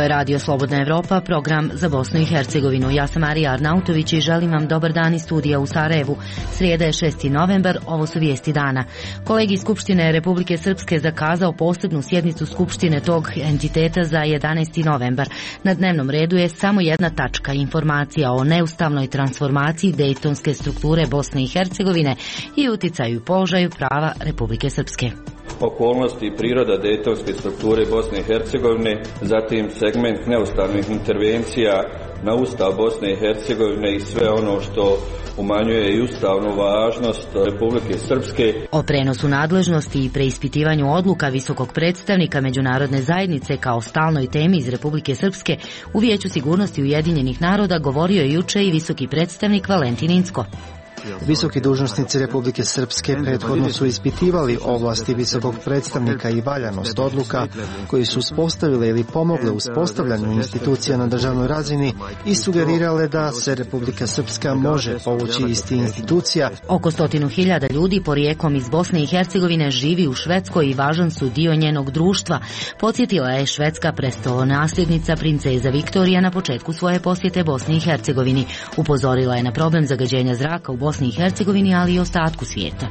je Radio Slobodna Evropa, program za Bosnu i Hercegovinu. Ja sam Marija Arnautović i želim vam dobar dan iz studija u Sarajevu. Srijeda je 6. novembar, ovo su vijesti dana. Kolegij Skupštine Republike Srpske zakazao posebnu sjednicu Skupštine tog entiteta za 11. novembar. Na dnevnom redu je samo jedna tačka, informacija o neustavnoj transformaciji dejtonske strukture Bosne i Hercegovine i uticaju i položaju prava Republike Srpske. Okolnosti i priroda dejtonske strukture Bosne i Hercegovine, zatim segment neustavnih intervencija na Ustav Bosne i Hercegovine i sve ono što umanjuje i ustavnu važnost Republike Srpske. O prenosu nadležnosti i preispitivanju odluka visokog predstavnika međunarodne zajednice kao stalnoj temi iz Republike Srpske u Vijeću sigurnosti Ujedinjenih naroda govorio je juče i visoki predstavnik Valentin Incko. Visoki dužnosnici Republike Srpske prethodno su ispitivali ovlasti visokog predstavnika i valjanost odluka koji su uspostavile ili pomogle uspostavljanju institucija na državnoj razini i sugerirale da se Republika Srpska može povući iz tih institucija. Oko 100.000 ljudi porijeklom iz Bosne i Hercegovine živi u Švedskoj i važan su dio njenog društva. Podsjetila je švedska prestolonasljednica princeza Viktorija na početku svoje posjete Bosni i Hercegovini. Upozorila je na problem zagađenja zraka u Bosni i Hercegovini, ali i ostatku svijeta.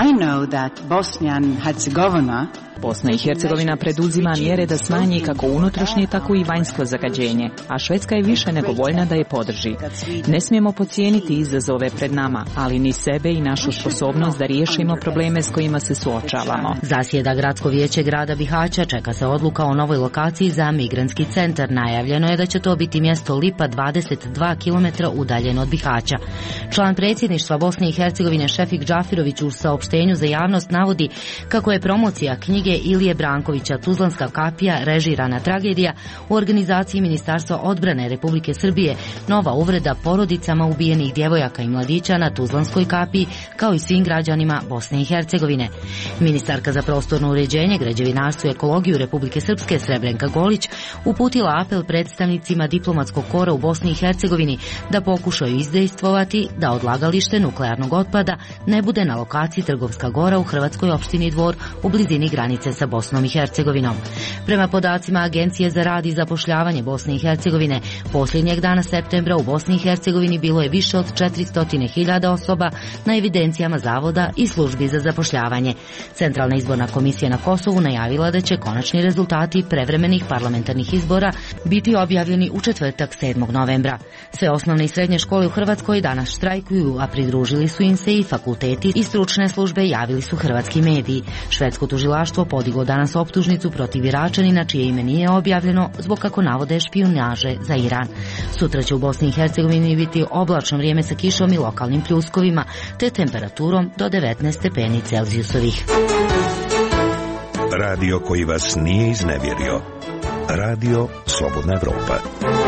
Bosna i Hercegovina preduzima mjere da smanji kako unutrašnje, tako i vanjsko zagađenje, a Švedska je više nego voljna da je podrži. Ne smijemo podcijeniti izazove pred nama, ali ni sebe i našu sposobnost da riješimo probleme s kojima se suočavamo. Zasjeda Gradsko vijeće grada Bihaća, čeka se odluka o novoj lokaciji za migrantski centar. Najavljeno je da će to biti mjesto Lipa 22 km udaljeno od Bihaća. Član predsjedništva Bosne i Hercegovine Šefik Džafirović u saopštenju za javnost navodi kako je promocija knjige Ilije Brankovića Tuzlanska kapija, režirana tragedija u organizaciji Ministarstva odbrane Republike Srbije, nova uvreda porodicama ubijenih djevojaka i mladića na Tuzlanskoj kapiji, kao i svim građanima Bosne i Hercegovine. Ministarka za prostorno uređenje, građevinarstvo i ekologiju Republike Srpske Srebrenka Golić uputila apel predstavnicima diplomatskog kora u Bosni i Hercegovini da pokušaju izdejstvovati da odlagalište nuklearnog otpada ne bude na lokaciji Trgovska gora u hrvatskoj opštini Dvor u blizini granice sa Bosnom i Hercegovinom. Prema podacima Agencije za rad i zapošljavanje Bosne i Hercegovine, posljednjeg dana septembra u Bosni i Hercegovini bilo je više od 400.000 osoba na evidencijama zavoda i službi za zapošljavanje. Centralna izborna komisija na Kosovu najavila da će konačni rezultati prevremenih parlamentarnih izbora biti objavljeni u četvrtak 7. novembra. Sve osnovne i srednje škole u Hrvatskoj danas štrajkuju, a pridružili su im se i fakulteti i stručne službe, javili su hrvatski mediji. Švedsko tužilaštvo podiglo danas optužnicu protiv Iračanina čije ime nije objavljeno zbog, kako navode, špijunaže za Iran. Sutra će u Bosni i Hercegovini biti oblačno vrijeme sa kišom i lokalnim pljuskovima, te temperaturom do 19 stepeni Celzijusovih. Radio koji vas nije iznevjerio. Radio Slobodna Evropa.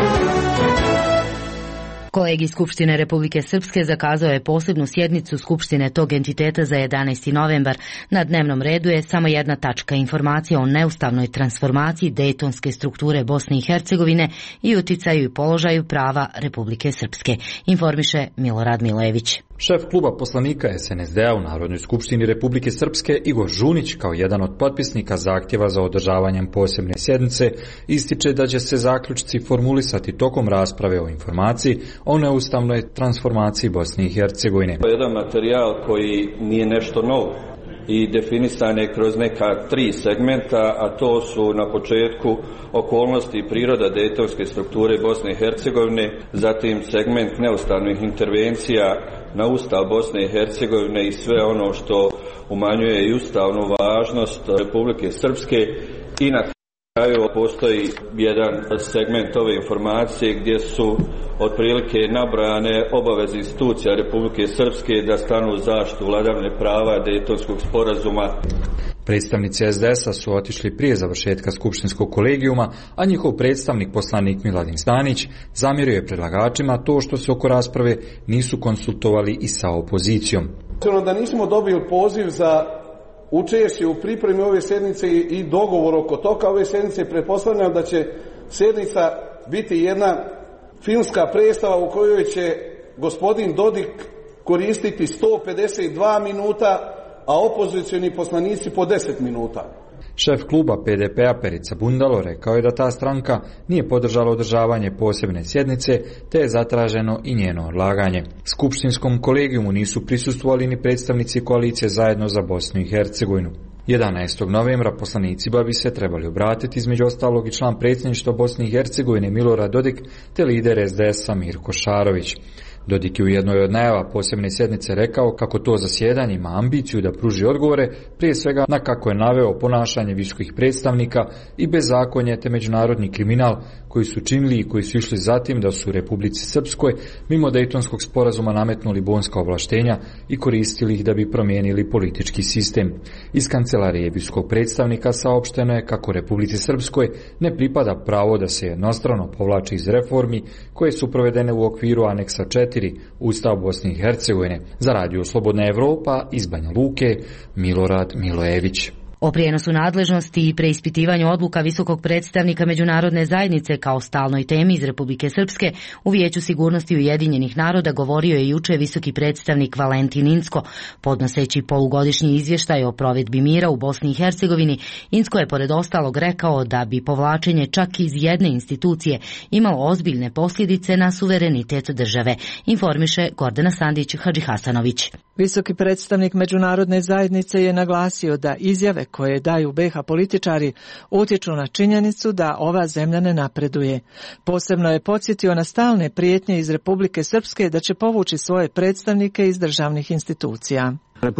Kolegij Skupštine Republike Srpske zakazao je posebnu sjednicu Skupštine tog entiteta za 11. novembar. Na dnevnom redu je samo jedna tačka, informacija o neustavnoj transformaciji dejtonske strukture Bosne i Hercegovine i uticaju i položaju prava Republike Srpske, informiše Milorad Milević. Šef kluba poslanika SNSD-a u Narodnoj skupštini Republike Srpske Igor Žunić, kao jedan od potpisnika zahtjeva za održavanjem posebne sjednice, ističe da će se zaključci formulisati tokom rasprave o informaciji o neustavnoj transformaciji Bosne i Hercegovine. To je jedan materijal koji nije nešto novo i definisan je kroz neka 3 segmenta, a to su na početku okolnosti i priroda dejtonske strukture Bosne i Hercegovine, zatim segment neustavnih intervencija na Ustav Bosne i Hercegovine i sve ono što umanjuje i ustavnu važnost Republike Srpske i na kraju postoji jedan segment ove informacije gdje su otprilike nabrojane obaveze institucija Republike Srpske da stanu u zaštitu vladavine prava Dejtonskog sporazuma. Predstavnici SDS-a su otišli prije završetka skupštinskog kolegijuma, a njihov predstavnik poslanik Miladin Stanić zamjerio je predlagačima to što se oko rasprave nisu konsultovali i sa opozicijom. Da nismo dobili poziv za učešće u pripremi ove sjednice i dogovor oko toga ove sjednice, pretpostavljam da će sjednica biti jedna filmska predstava u kojoj će gospodin Dodik koristiti 152 minuta, a opozicioni poslanici po 10 minuta. Šef kluba PDP-a Perica Bundalo rekao je da ta stranka nije podržala održavanje posebne sjednice, te je zatraženo i njeno odlaganje. Skupštinskom kolegijumu nisu prisustvovali ni predstavnici koalicije Zajedno za Bosnu i Hercegovinu. 11. novembra poslanicima bi se trebali obratiti između ostalog i član predsjedništva Bosne i Hercegovine Milorad Dodik te lider SDS-a Mirko Šarović. Dodik je u jednoj od najava posebne sjednice rekao kako to zasjedanje ima ambiciju da pruži odgovore, prije svega na kako je naveo ponašanje visokih predstavnika i bezakonje te međunarodni kriminal koji su činili i koji su išli zatim da su u Republici Srpskoj mimo Dejtonskog sporazuma nametnuli bonska ovlaštenja i koristili ih da bi promijenili politički sistem. Iz kancelarije visokog predstavnika saopšteno je kako Republici Srpskoj ne pripada pravo da se jednostrano povlači iz reformi koje su provedene u okviru aneksa 4 Ustav Bosne i Hercegovine. Za Radio Slobodna Evropa iz Banja Luke, Milorad Milojević. O prijenosu nadležnosti i preispitivanju odluka visokog predstavnika međunarodne zajednice kao stalnoj temi iz Republike Srpske u Vijeću sigurnosti Ujedinjenih naroda govorio je juče visoki predstavnik Valentin Incko. Podnoseći polugodišnji izvještaj o provedbi mira u Bosni i Hercegovini, Incko je pored ostalog rekao da bi povlačenje čak iz jedne institucije imalo ozbiljne posljedice na suverenitet države, informiše Gordana Sandić-Hadžihasanović. Visoki predstavnik međunarodne zajednice je naglasio da izjave koje daju BiH političari utječu na činjenicu da ova zemlja ne napreduje. Posebno je podsjetio na stalne prijetnje iz Republike Srpske da će povući svoje predstavnike iz državnih institucija.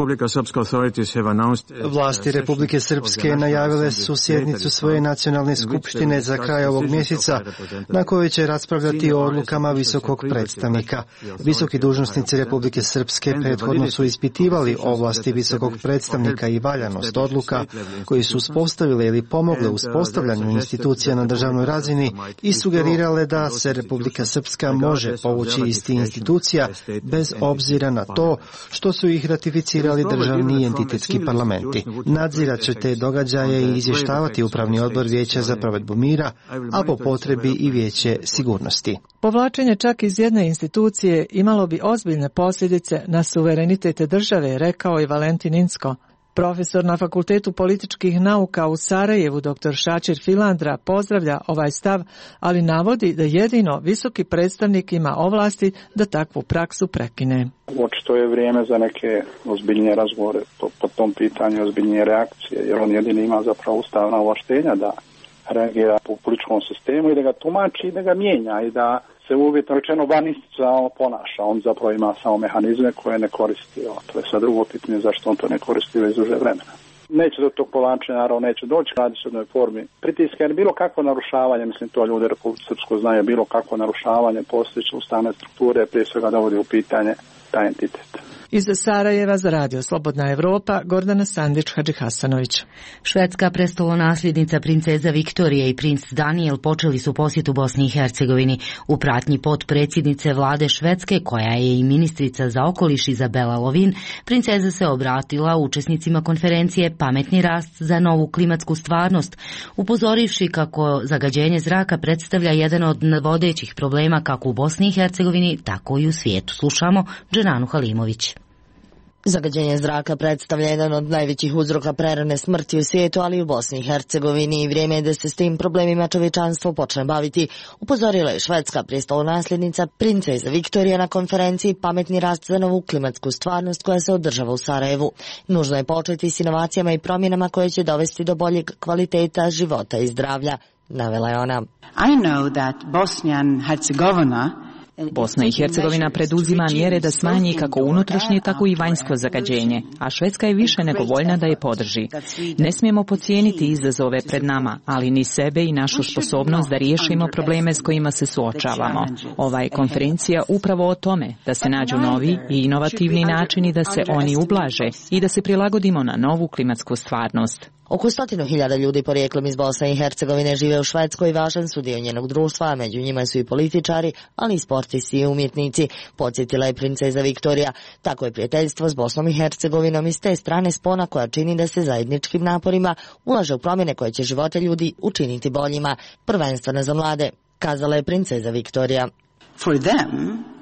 Vlasti Republike Srpske najavile su sjednicu svoje nacionalne skupštine za kraj ovog mjeseca, na kojoj će raspravljati o odlukama visokog predstavnika. Visoki dužnosnici Republike Srpske prethodno su ispitivali ovlasti visokog predstavnika i valjanost odluka koji su uspostavile ili pomogle uspostavljanju institucija na državnoj razini i sugerirale da se Republika Srpska može povući iz tih institucija bez obzira na to što su ih ratificirali državni i entitetski parlamenti. Nadzirat će te događaje i izvještavati Upravni odbor Vijeća za provedbu mira, a po potrebi i Vijeće sigurnosti. Povlačenje čak iz jedne institucije imalo bi ozbiljne posljedice na suverenitet države, rekao je Valentin Incko. Profesor na Fakultetu političkih nauka u Sarajevu, dr. Šačir Filandra, pozdravlja ovaj stav, ali navodi da jedino visoki predstavnik ima ovlasti da takvu praksu prekine. Očito je vrijeme za neke ozbiljnije razgovore po tom pitanju, ozbiljnije reakcije, jer on jedini ima zapravo ustavna ovlaštenja da reagira po političkom sistemu i da ga tumači i da ga mijenja i da se uvjetno rečeno van institucionalno ponaša. On zapravo ima samo mehanizme koje ne koristi. To je sad drugo pitanje zašto on to ne koristi već duže vremena. Neće do tog povlačenja, naravno neće doći, radi se o jednoj formi pritiska, jer bilo kakvo narušavanje, mislim to ljudi u Republici Srpskoj znaju, bilo kakvo narušavanje postojeće ustavne strukture prije svega dovodi u pitanje taj entitet. Iz Sarajeva za Radio Slobodna Evropa, Gordana Sandić-Hadžihasanović. Švedska prestolonasljednica princeza Viktorija i princ Daniel počeli su posjetu Bosni i Hercegovini. U pratnji potpredsjednice vlade Švedske, koja je i ministrica za okoliš Izabela Lovin, princeza se obratila učesnicima konferencije Pametni rast za novu klimatsku stvarnost, upozorivši kako zagađenje zraka predstavlja jedan od vodećih problema kako u Bosni i Hercegovini, tako i u svijetu. Slušamo Dženanu Halimović. Zagađenje zraka predstavlja jedan od najvećih uzroka prerane smrti u svijetu, ali i u Bosni i Hercegovini, i vrijeme je da se s tim problemima čovječanstvo počne baviti, upozorila je švedska prestolonasljednica princeza Viktorija na konferenciji Pametni rast za novu klimatsku stvarnost koja se održava u Sarajevu. Nužno je početi s inovacijama i promjenama koje će dovesti do boljeg kvaliteta života i zdravlja, navela je ona. I know that Bosnia and Herzegovina Bosna i Hercegovina preduzima mjere da smanji kako unutrašnje, tako i vanjsko zagađenje, a Švedska je više nego voljna da je podrži. Ne smijemo podcijeniti izazove pred nama, ali ni sebe i našu sposobnost da riješimo probleme s kojima se suočavamo. Ova je konferencija upravo o tome, da se nađu novi i inovativni načini da se oni ublaže i da se prilagodimo na novu klimatsku stvarnost. Oko 100.000 ljudi porijeklom iz Bosne i Hercegovine žive u Švedskoj, važan su dio njenog društva, a među njima su i političari, ali i sportisti i umjetnici, podsjetila je princeza Viktorija. Tako je prijateljstvo s Bosnom i Hercegovinom iz te strane spona koja čini da se zajedničkim naporima ulaže u promjene koje će živote ljudi učiniti boljima, prvenstveno za mlade, kazala je princeza Viktorija. For them,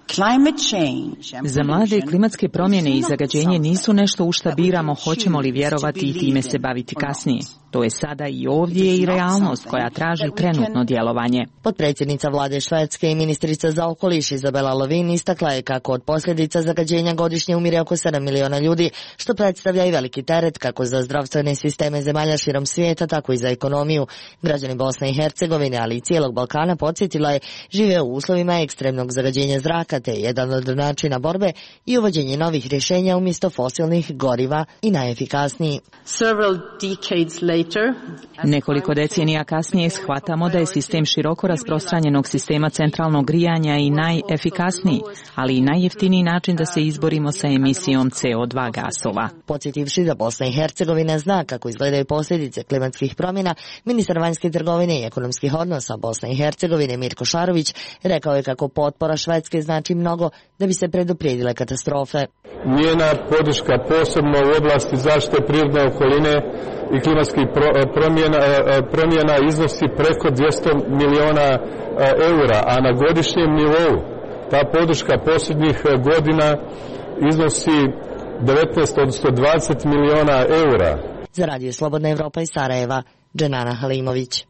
Za mlade klimatske promjene i zagađenje nisu nešto u šta biramo hoćemo li vjerovati i time se baviti kasnije. To je sada i ovdje i realnost koja traži trenutno djelovanje. Potpredsjednica vlade Švedske i ministrica za okoliš Izabela Lövin istakla je kako od posljedica zagađenja godišnje umire oko 7 miliona ljudi, što predstavlja i veliki teret kako za zdravstvene sisteme zemalja širom svijeta, tako i za ekonomiju. Građani Bosne i Hercegovine, ali i cijelog Balkana, podsjetila je, žive u uslovima ekstremnog zagađenja zraka, te jedan od načina borbe i uvođenje novih rješenja umjesto fosilnih goriva i najefikasniji. Nekoliko decenija kasnije shvatamo da je sistem široko rasprostranjenog sistema centralnog grijanja i najefikasniji, ali i najjeftiniji način da se izborimo sa emisijom CO2 gasova. Podsjetivši da Bosna i Hercegovina zna kako izgledaju posljedice klimatskih promjena, ministar vanjske trgovine i ekonomskih odnosa Bosne i Hercegovine Mirko Šarović rekao je kako potpora Švedske znači mnogo da bi se preduprijedile katastrofe. Njena podrška posebno u oblasti zaštite prirodne okoline i klimatskih promjena iznosi preko 200 miliona eura, a na godišnjem nivou ta podrška posljednjih godina iznosi 19, odnosno 20 miliona eura. Za Radio Slobodna Evropa iz Sarajeva, Dženana Halimović.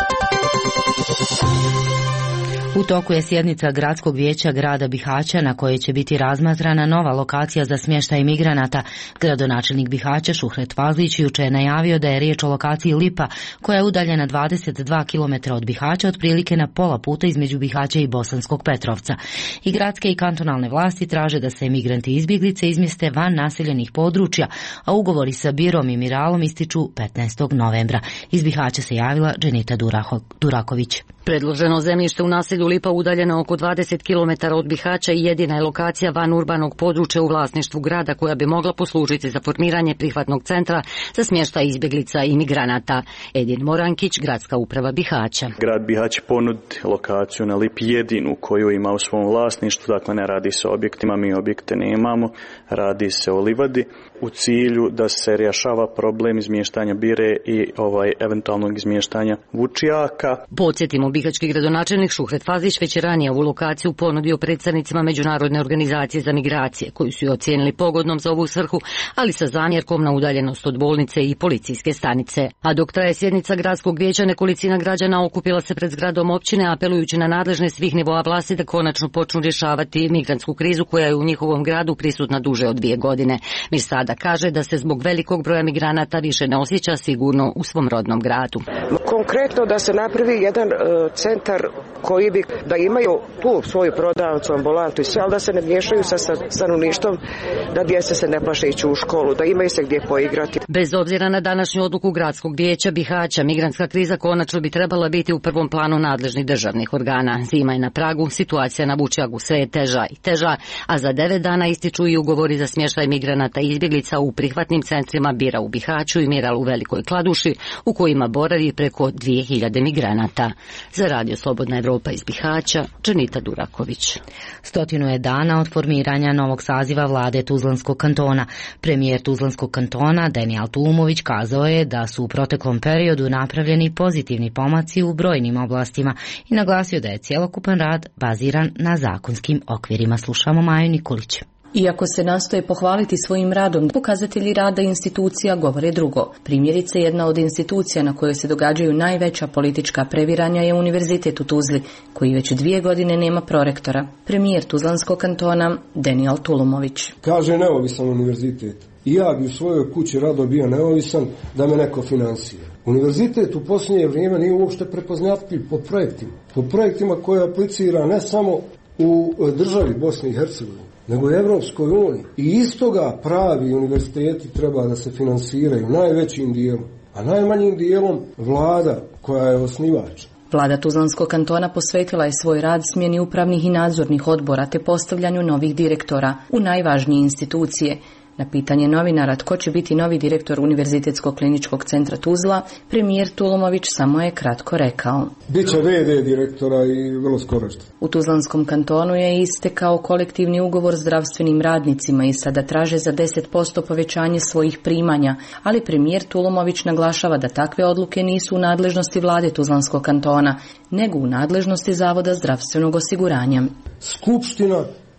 U toku je sjednica Gradskog vijeća grada Bihaća na kojoj će biti razmatrana nova lokacija za smještaj migranata. Gradonačelnik Bihaća Šuhret Fazlić jučer je najavio da je riječ o lokaciji Lipa koja je udaljena 22 km od Bihaća, otprilike na pola puta između Bihaća i Bosanskog Petrovca. I gradske i kantonalne vlasti traže da se migranti i izbjeglice izmjeste van naseljenih područja, a ugovori sa Birom i Miralom ističu 15. novembra. Iz Bihaća se javila Dženita Duraković. Predloženo zemljište u naselju Lipa udaljeno oko 20 km od Bihaća i jedina je lokacija van urbanog područja u vlasništvu grada koja bi mogla poslužiti za formiranje prihvatnog centra za smještaj izbjeglica i migranata. Edin Morankić, gradska uprava Bihaća. Grad Bihać ponudi lokaciju na Lipi jedinu koju ima u svom vlasništvu, dakle ne radi se o objektima, mi objekte nemamo, radi se o livadi u cilju da se rješava problem izmještanja Bire i eventualnog izmještanja Vučijaka. Podsjetimo, bihaćki gradonačelnik Šuhret Fazlić već je ranije ovu lokaciju ponudio predstavnicima Međunarodne organizacije za migracije, koju su je ocijenili pogodnom za ovu svrhu, ali sa zamjerkom na udaljenost od bolnice i policijske stanice. A dok traje sjednica gradskog vijeća, nekolicina građana okupila se pred zgradom općine, apelujući na nadležne svih nivoa vlasti da konačno počnu rješavati migrantsku krizu koja je u njihovom gradu prisutna duže od 2 godine. Mir sada kaže da se zbog velikog broja migranata više ne osjeća sigurno u svom rodnom gradu. Konkretno da se napravi jedan centar koji bi, da imaju tu svoju prodavnicu, ambulantu i sve, ali da se ne miješaju sa stanovništvom, da djeca se ne plaše ići u školu, da imaju se gdje poigrati. Bez obzira na današnju odluku gradskog vijeća Bihaća, migrantska kriza konačno bi trebala biti u prvom planu nadležnih državnih organa. Zima je na pragu, situacija na Vučjagu sve je teža i teža, a za 9 dana ističu i ugovori za smještaj migranata i izbjeglica u prihvatnim centrima Bira u Bihaću i Miral u Velikoj Kladuši, u kojima boravi preko 2000 migranata. Za Radio Slobodna Evropa iz Bihaća, Dženita Duraković. 100 je dana od formiranja novog saziva vlade Tuzlanskog kantona. Premijer Tuzlanskog kantona Daniel Tulumović kazao je da su u proteklom periodu napravljeni pozitivni pomaci u brojnim oblastima i naglasio da je cjelokupan rad baziran na zakonskim okvirima. Slušamo Maju Nikolić. Iako se nastoje pohvaliti svojim radom, pokazatelji rada institucija govore drugo. Primjerice, jedna od institucija na kojoj se događaju najveća politička previranja je Univerzitet u Tuzli, koji već 2 godine nema prorektora. Premijer Tuzlanskog kantona Daniel Tulumović. Kaže neovisan univerzitet. I ja bi u svojoj kući rado bio neovisan da me neko finansira. Univerzitet u posljednje vrijeme nije uopšte prepoznatljiv po projektima. Po projektima koje aplicira ne samo u državi Bosne i Hercegovine, nego i Evropskoj uniji. I iz toga pravi univerziteti treba da se finansiraju najvećim dijelom, a najmanjim dijelom vlada koja je osnivač. Vlada Tuzlanskog kantona posvetila je svoj rad smjeni upravnih i nadzornih odbora te postavljanju novih direktora u najvažnije institucije. Na pitanje novinara tko će biti novi direktor Univerzitetskog kliničkog centra Tuzla, premijer Tulumović samo je kratko rekao: Biće VD direktora i vrlo skoro što. U Tuzlanskom kantonu je istekao kolektivni ugovor s zdravstvenim radnicima i sada traže za 10% povećanje svojih primanja, ali premijer Tulumović naglašava da takve odluke nisu u nadležnosti vlade Tuzlanskog kantona, nego u nadležnosti Zavoda zdravstvenog osiguranja. Skupština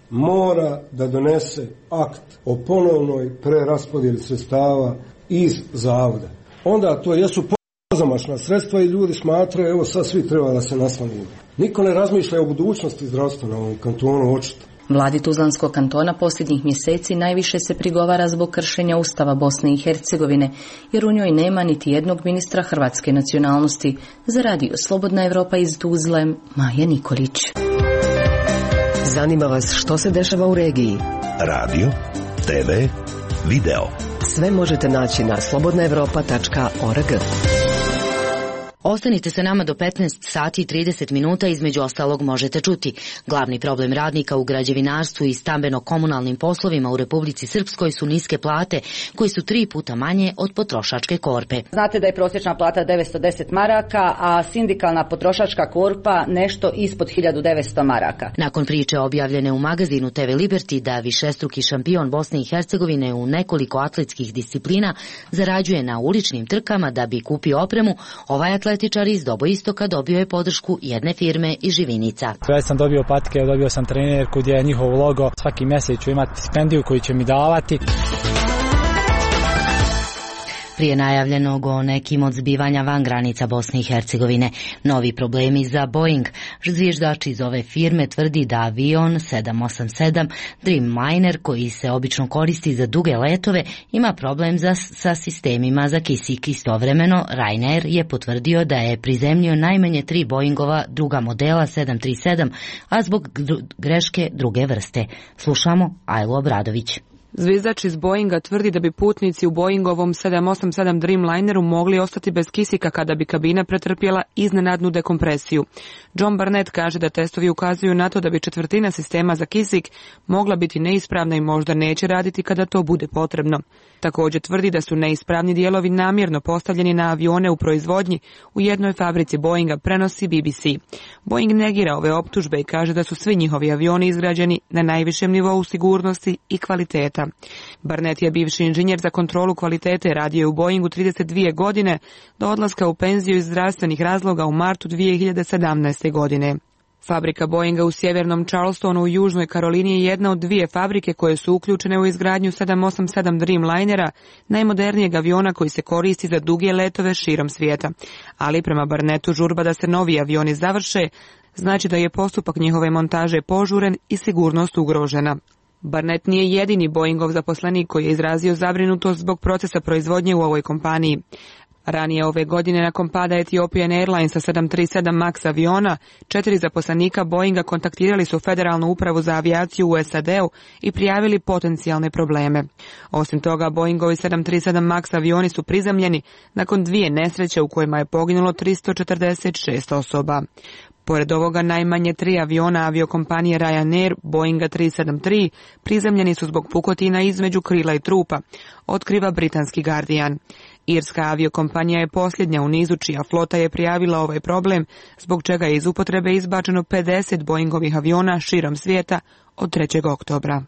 mora da donese akt o ponovnoj preraspodjeli sredstava iz zavoda. Onda to jesu pozamašna sredstva i ljudi smatraju, evo sad svi treba da se naslanimo. Niko ne razmišlja o budućnosti zdravstva na ovom kantonu, očito. Vladi Tuzlanskog kantona posljednjih mjeseci najviše se prigovara zbog kršenja Ustava Bosne i Hercegovine, jer u njoj nema niti jednog ministra hrvatske nacionalnosti. Za radio Slobodna Evropa iz Tuzle, Maja Nikolić. Zanima vas što se dešava u regiji? Radio, TV, video. Sve možete naći na slobodnaevropa.org. Ostanite sa nama do 15 sati i 30 minuta, između ostalog možete čuti. Glavni problem radnika u građevinarstvu i stambeno-komunalnim poslovima u Republici Srpskoj su niske plate, koje su 3 puta manje od potrošačke korpe. Znate da je prosječna plata 910 maraka, a sindikalna potrošačka korpa nešto ispod 1900 maraka. Nakon priče objavljene u magazinu TV Liberty da višestruki šampion Bosne i Hercegovine u nekoliko atletskih disciplina zarađuje na uličnim trkama da bi kupio opremu, ovaj atletičar iz Doboistoka dobio je podršku jedne firme iz Živinica. Ja sam dobio patike, dobio sam trenerku gdje je njihov logo. Svaki mjesec ću imati stipendiju koju će mi davati. Prije najavljenog o nekim od zbivanja van granica Bosne i Hercegovine, novi problemi za Boeing. Zviždač iz ove firme tvrdi da avion 787 Dreamliner, koji se obično koristi za duge letove, ima problem sa sistemima za kisik. Istovremeno, Ryanair je potvrdio da je prizemljio najmanje 3 Boeingova druga modela 737, a zbog greške druge vrste. Slušamo Ajlu Obradović. Zviždač iz Boeinga tvrdi da bi putnici u Boeingovom 787 Dreamlineru mogli ostati bez kisika kada bi kabina pretrpjela iznenadnu dekompresiju. John Barnett kaže da testovi ukazuju na to da bi četvrtina sistema za kisik mogla biti neispravna i možda neće raditi kada to bude potrebno. Također tvrdi da su neispravni dijelovi namjerno postavljeni na avione u proizvodnji u jednoj fabrici Boeinga, prenosi BBC. Boeing negira ove optužbe i kaže da su svi njihovi avioni izgrađeni na najvišem nivou sigurnosti i kvaliteta. Barnett je bivši inženjer za kontrolu kvalitete, radio je u Boeingu 32 godine do odlaska u penziju iz zdravstvenih razloga u martu 2017. godine. Fabrika Boeinga u sjevernom Charlestonu u Južnoj Karolini je jedna od 2 fabrike koje su uključene u izgradnju 787 Dreamlinera, najmodernijeg aviona koji se koristi za duge letove širom svijeta. Ali prema Barnettu žurba da se novi avioni završe znači da je postupak njihove montaže požuren i sigurnost ugrožena. Barnett nije jedini Boeingov zaposlenik koji je izrazio zabrinutost zbog procesa proizvodnje u ovoj kompaniji. Ranije ove godine nakon pada Ethiopian Airlinesa 737 MAX aviona, 4 zaposlenika Boeinga kontaktirali su Federalnu upravu za avijaciju u SAD-u i prijavili potencijalne probleme. Osim toga, Boeingovi 737 MAX avioni su prizemljeni nakon 2 nesreće u kojima je poginulo 346 osoba. Pored ovoga, najmanje 3 aviona aviokompanije Ryanair, Boeinga 373, prizemljeni su zbog pukotina između krila i trupa, otkriva britanski Guardian. Irska aviokompanija je posljednja u nizu čija flota je prijavila ovaj problem, zbog čega je iz upotrebe izbačeno 50 Boeingovih aviona širom svijeta od 3. oktobra.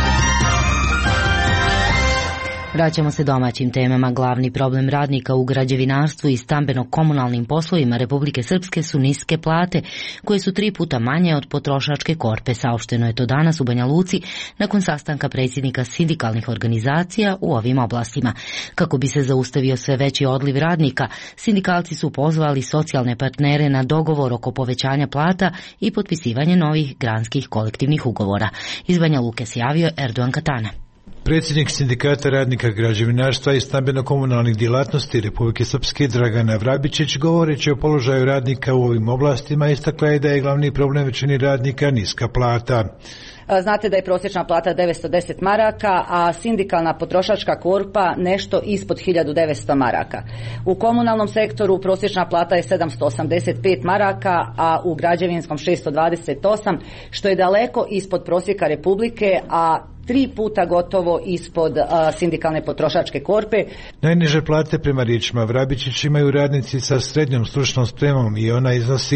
Vraćamo se domaćim temama. Glavni problem radnika u građevinarstvu i stambeno-komunalnim poslovima Republike Srpske su niske plate, koje su 3 puta manje od potrošačke korpe. Saopšteno je to danas u Banja Luci nakon sastanka predsjednika sindikalnih organizacija u ovim oblastima. Kako bi se zaustavio sve veći odliv radnika, sindikalci su pozvali socijalne partnere na dogovor oko povećanja plata i potpisivanje novih granskih kolektivnih ugovora. Iz Banja Luke se javio Erdogan Katana. Predsjednik sindikata radnika građevinarstva i stambeno-komunalnih djelatnosti Republike Srpske Dragana Vrabičić, govoreći o položaju radnika u ovim oblastima, istakla je da je glavni problem većini radnika niska plata. Znate da je prosječna plata 910 maraka, a sindikalna potrošačka korpa nešto ispod 1900 maraka. U komunalnom sektoru prosječna plata je 785 maraka, a u građevinskom 628, što je daleko ispod prosjeka Republike, a 3 puta gotovo ispod sindikalne potrošačke korpe. Najniže plate prema riječima Vrabičić imaju radnici sa srednjom stručnom spremom i ona iznosi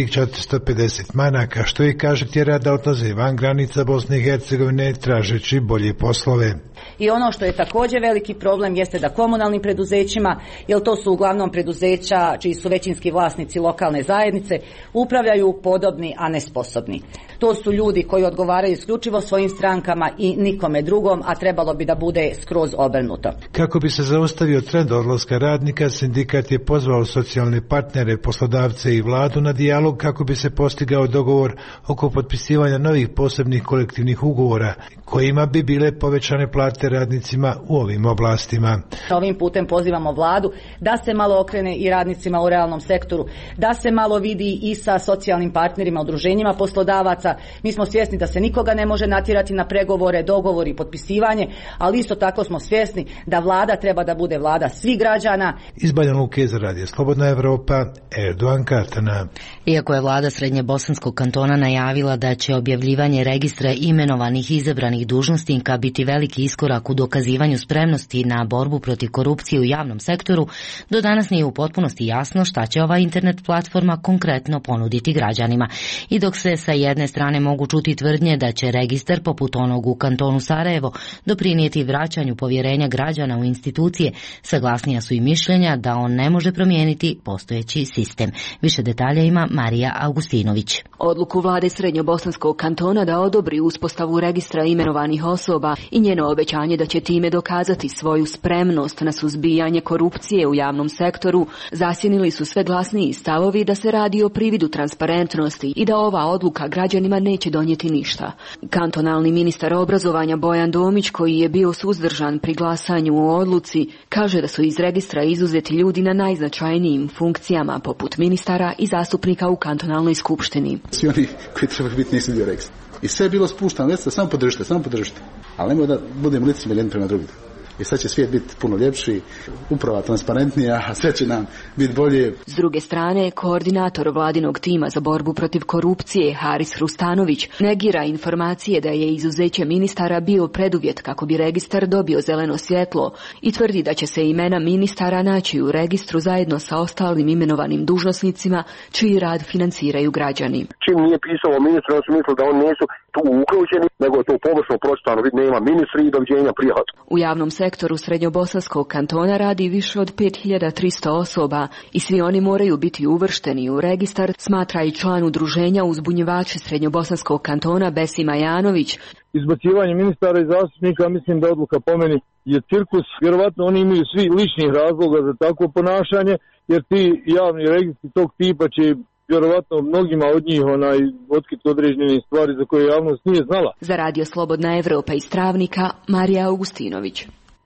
450 maraka, što i kaže tjera da odlaze van granica Bosne i Hercegovine tražeći bolje poslove. I ono što je također veliki problem jeste da komunalnim preduzećima, jer to su uglavnom preduzeća čiji su većinski vlasnici lokalne zajednice, upravljaju podobni, a nesposobni. To su ljudi koji odgovaraju isključivo svojim strankama i nikome drugom, a trebalo bi da bude skroz obrnuto. Kako bi se zaustavio trend odlaska radnika, sindikat je pozvao socijalne partnere, poslodavce i vladu na dijalog kako bi se postigao dogovor oko potpisivanja novih posebnih kolektivnih ugovora, kojima bi bile povećane plate radnicima u ovim oblastima. Ovim putem pozivamo vladu da se malo okrene i radnicima u realnom sektoru, da se malo vidi i sa socijalnim partnerima, udruženjima poslodavaca. Mi smo svjesni da se nikoga ne može natjerati na pregovore, dogovor i potpisivanje, ali isto tako smo svjesni da vlada treba da bude vlada svih građana. Iz Banja Luke za Radio Slobodna Evropa, Erdogan Kartana. Iako je vlada Srednjebosanskog kantona najavila da će objavljivanje registra imenovanih i izabranih dužnosnika biti veliki iskorak u dokazivanju spremnosti na borbu protiv korupcije u javnom sektoru, do danas nije u potpunosti jasno šta će ova internet platforma konkretno ponuditi građanima. I dok se sa jedne strane mogu čuti tvrdnje da će registar poput onog u kantonu Sarajevo doprinijeti vraćanju povjerenja građana u institucije, saglasnija su i mišljenja da on ne može promijeniti postojeći sistem. Više detalja ima Marija Augustinović. Odluku vlade Srednjobosanskog kantona da odobri uspostavu registra imenovanih osoba i njeno obećanje da će time dokazati svoju spremnost na suzbijanje korupcije u javnom sektoru zasjenili su sve glasniji stavovi da se radi o prividu transparentnosti i da ova odluka građanima neće donijeti ništa. Kantonalni ministar obrazovanja Bojan Domić, koji je bio suzdržan pri glasanju o odluci, kaže da su iz registra izuzeti ljudi na najznačajnijim funkcijama poput ministara i zastupnika u kantonalnoj skupštini. Svi oni koji trebaju biti nisu dio registra. I sve je bilo spuštano, recite, samo podržite. Ali nemoj da budemo licemjerni jedni prema drugim. I sad će svijet biti puno ljepši, uprava transparentnija, a sve će nam biti bolje. S druge strane, koordinator vladinog tima za borbu protiv korupcije Haris Hrustanović negira informacije da je izuzeće ministara bio preduvjet kako bi registar dobio zeleno svjetlo i tvrdi da će se imena ministara naći u registru zajedno sa ostalim imenovanim dužnosnicima čiji rad financiraju građani. Čim nije pisalo ministru, on su mislili da oni nisu tu uključeni, nego je to površno pročitano, nema ministri i doviđenja prijat. U javnom sektoru Srednjobosanskog kantona radi više od 5300 osoba i svi oni moraju biti uvršteni u registar, smatra i član udruženja uzbunjivači Srednjobosanskog kantona Besima Janović. Izbacivanje ministara i zastupnika, mislim da odluka po meni je cirkus. Vjerovatno oni imaju svi ličnih razloga za takvo ponašanje, jer ti javni registri tog tipa će vjerovatno mnogima od njih otkriti određene stvari za koje javnost nije znala. Za Radio Slobodna Evropa iz Travnika, Marija Augustinović.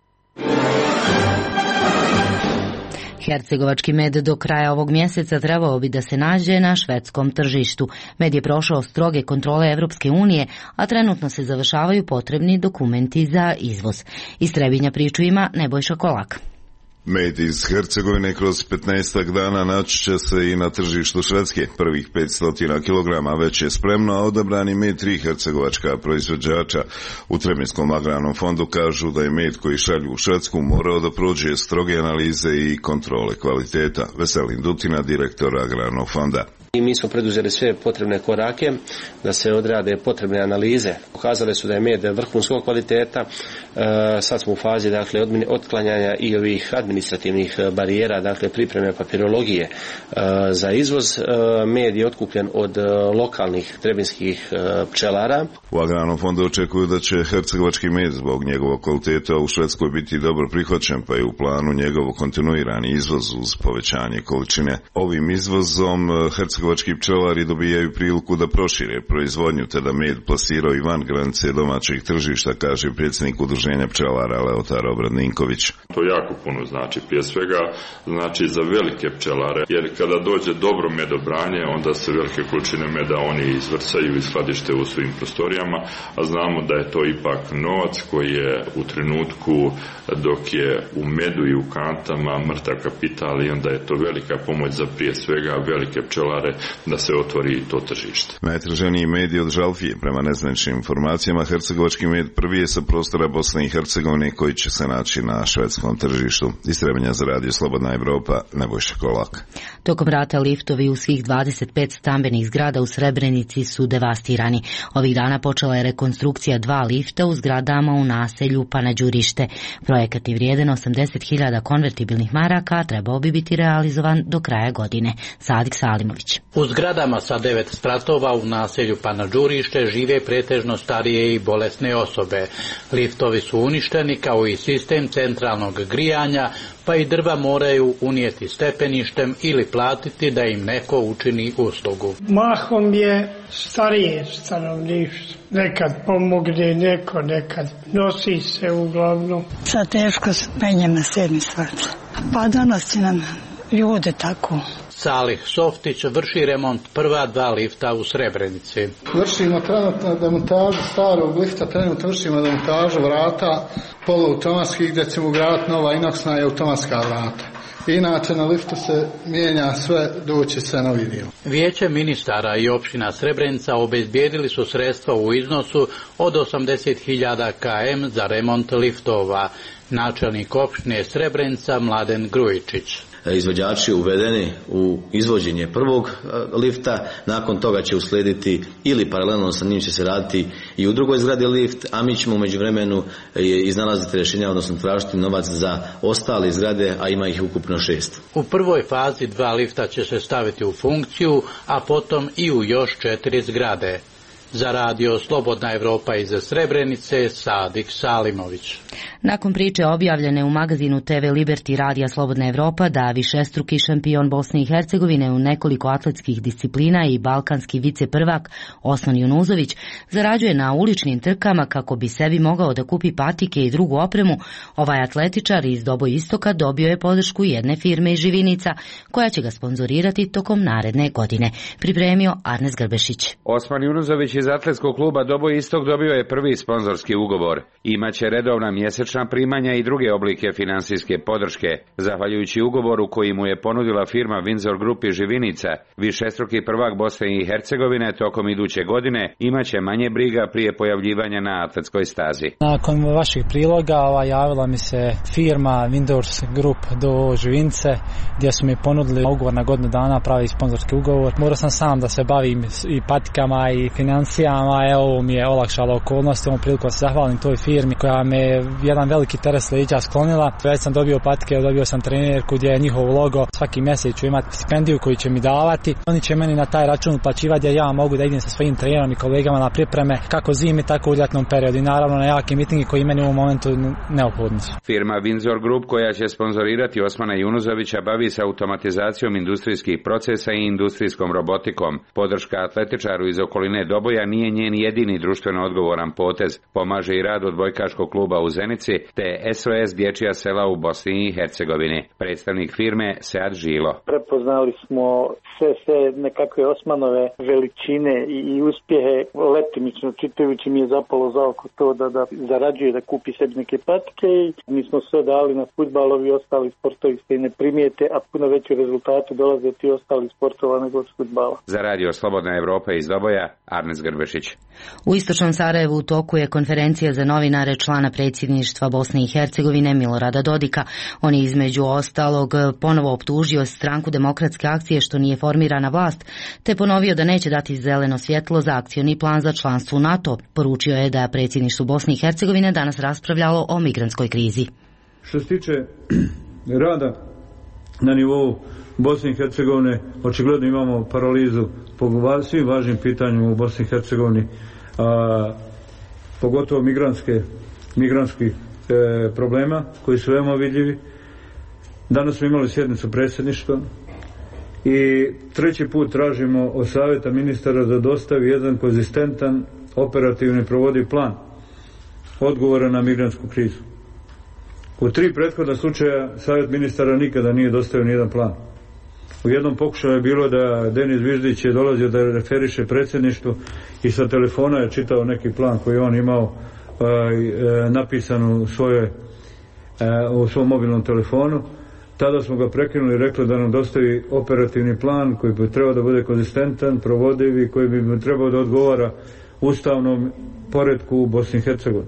Hercegovački med do kraja ovog mjeseca trebao bi da se nađe na švedskom tržištu. Med je prošao stroge kontrole Evropske unije, a trenutno se završavaju potrebni dokumenti za izvoz. Iz Trebinja priču ima Nebojša Kolak. Med iz Hercegovine kroz 15 dana naći će se i na tržištu Švedske. Prvih 500 kg već je spremno, a odabrani med 3 hercegovačka proizvođača u Trebinjskom agrarnom fondu kažu da je med koji šalju u Švedsku morao da prođe stroge analize i kontrole kvaliteta. Veselin Dutina, direktor agrarnog fonda. I mi smo preduzeli sve potrebne korake da se odrade potrebne analize. Pokazale su da je med vrhunskog kvaliteta. Sad smo u fazi otklanjanja i ovih administrativnih barijera, dakle pripreme papirologije za izvoz. Med je otkupljen od lokalnih trebinskih pčelara. U agrarnom fondu očekuju da će hercegovački med zbog njegovog kvaliteta u Švedskoj biti dobro prihvaćen, pa je u planu njegov kontinuirani izvoz uz povećanje količine. Ovim izvozom hercegovački pčelari dobijaju priliku da prošire proizvodnju te da med plasiraju i van granice domaćih tržišta, kaže predsjednik udruženja pčelara Leotar Obradninković. To jako puno znači, prije svega znači za velike pčelare, jer kada dođe dobro medobranje, onda se velike količine meda oni izvrcaju i skladište u svojim prostorijama, a znamo da je to ipak novac koji je u trenutku dok je u medu i u kantama mrtav kapital i onda je to velika pomoć za prije svega velike pčelare pčelare da se otvori to tržište. Najtraženiji med je od žalfije. Prema nezvaničnim informacijama, hercegovački med prvi je sa prostora Bosne i Hercegovine koji će se naći na švedskom tržištu. Iz Trebinja za Radio Slobodna Evropa, Nebojša Kolak. Tokom rata liftovi u svih 25 stambenih zgrada u Srebrenici su devastirani. Ovih dana počela je rekonstrukcija 2 lifta u zgradama u naselju Panađurište. Projekat je vrijedan 80.000 konvertibilnih maraka, trebao bi biti realizovan do kraja godine. Sadik Salimović. U zgradama sa 9 spratova u naselju Panađurište žive pretežno starije i bolesne osobe. Liftovi su uništeni kao i sistem centralnog grijanja, pa i drva moraju unijeti stepeništem ili platiti da im neko učini uslugu. Mahom je starije stanovništvo. Nekad pomogne neko, nekad nosi se uglavnom. Sad teško penjem na 7. sprat. Pa danas će nam ljude tako. Salih Softić vrši remont prva 2 lifta u Srebrenici. Vršimo trenutno demontažu starog lifta, trenutno vršimo demontažu vrata poluautomatskih gdje ćemo ugraditi nova inoksna i automatska vrata. Inače na liftu se mijenja sve, doći se novi dio. Vijeće ministara i opština Srebrenica obezbijedili su sredstva u iznosu od 80.000 km za remont liftova. Načelnik opštine Srebrenica Mladen Grujičić. Izvođači uvedeni u izvođenje prvog lifta, nakon toga će uslijediti ili paralelno sa njim će se raditi i u drugoj zgradi lift, a mi ćemo u međuvremenu iznalaziti rješenja, odnosno tražiti novac za ostale zgrade, a ima ih ukupno 6. U prvoj fazi 2 lifta će se staviti u funkciju, a potom i u još 4 zgrade. Za Radio Slobodna Evropa iz Srebrenice, Sadik Salimović. Nakon priče objavljene u magazinu TV Liberty Radija Slobodna Evropa da višestruki šampion Bosne i Hercegovine u nekoliko atletskih disciplina i balkanski viceprvak Osman Junuzović zarađuje na uličnim trkama kako bi sebi mogao da kupi patike i drugu opremu, ovaj atletičar iz Doboj Istoka dobio je podršku jedne firme iz Živinica koja će ga sponzorirati tokom naredne godine. Pripremio Arnes Grbešić. Osman Junuzović iz atletskog kluba Doboj Istok dobio je prvi sponzorski ugovor. Imaće redovna mjesečna primanja i druge oblike finansijske podrške. Zahvaljujući ugovoru koji mu je ponudila firma Windsor Group iz Živinica, višestruki prvak Bosne i Hercegovine tokom iduće godine imaće manje briga prije pojavljivanja na atletskoj stazi. Nakon vašeg priloga javila mi se firma Windsor Group do Živince gdje su mi ponudili ugovor na godinu dana, pravi sponzorski ugovor. Morao sam sam da se bavim i patikama i financijama, ovo mi je olakšalo okolnosti, ovom priliku se zahvalim toj firmi koja me jedan veliki teret leđa sklonila. Već sam dobio patike, dobio sam trenerku gdje je njihov logo. Svaki mjesec ću imati stipendiju koju će mi davati. Oni će meni na taj račun uplaćivati da ja mogu da idem sa svojim trenerom i kolegama na pripreme kako zimi, tako u ljetnom periodu i naravno na jaki mitingi koji meni u ovom momentu neophodni su. Firma Windsor Group koja će sponzorirati Osmana Junuzovića bavi se automatizacijom industrijskih procesa i industrijskom robotikom. Podrška atletičaru iz okoline Doboja nije njen jedini društveno odgovoran potez. Pomaže i rad odbojkaškog kluba u Zenici te SOS dječja sela u Bosni i Hercegovini. Predstavnik firme Sead Žilo. Prepoznali smo sve nekakve Osmanove veličine i uspjehe. Letimično čitajući mi je zapalo za oko to da zarađuje, da kupi sebi neke patike i mi smo sve dali na fudbal, ovi ostali sportovi se ne primijete, a puno veći rezultati dolaze ti ostali sportova nego od fudbala. Za Radio Slobodna Evropa iz Doboja, Arnes Grbešić. U istočnom Sarajevu u toku je konferencija za novinare člana predsjedništva Bosne i Hercegovine Milorada Dodika. On je između ostalog ponovo optužio stranku Demokratske akcije što nije formirana vlast, te ponovio da neće dati zeleno svjetlo za akcioni plan za članstvo u NATO. Poručio je da predsjedništvo Bosne i Hercegovine danas raspravljalo o migrantskoj krizi. Što se tiče rada na nivou Bosne i Hercegovine, očigledno imamo paralizu po svim važnim pitanjima u Bosni i Hercegovini, pogotovo migrantskih problema koji su veoma vidljivi. Danas smo imali sjednicu predsjedništva i treći put tražimo od savjeta ministara da dostavi jedan konzistentan, operativni provodiv plan odgovora na migrantsku krizu. U 3 prethodna slučaja savjet ministara nikada nije dostavio nijedan plan. U jednom pokušaju je bilo da Denis Viždić je dolazio da referiše predsjedništvu i sa telefona je čitao neki plan koji on imao napisan u svom mobilnom telefonu. Tada smo ga prekinuli i rekli da nam dostavi operativni plan koji bi trebao da bude konzistentan, provodiv i koji bi trebao da odgovara ustavnom poretku u Bosni i Hercegovini.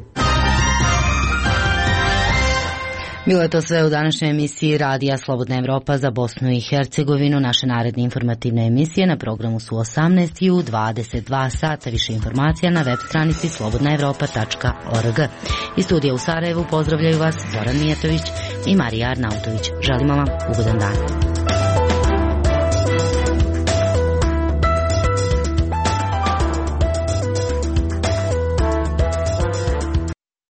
Bilo je to sve u današnjoj emisiji Radija Slobodna Evropa za Bosnu i Hercegovinu. Naše naredne informativne emisije na programu su 18 i u 22 sata. Više informacija na web stranici slobodnaevropa.org. Iz studija u Sarajevu pozdravljaju vas Zoran Mijatović i Marija Arnautović. Želimo vam ugodan dan.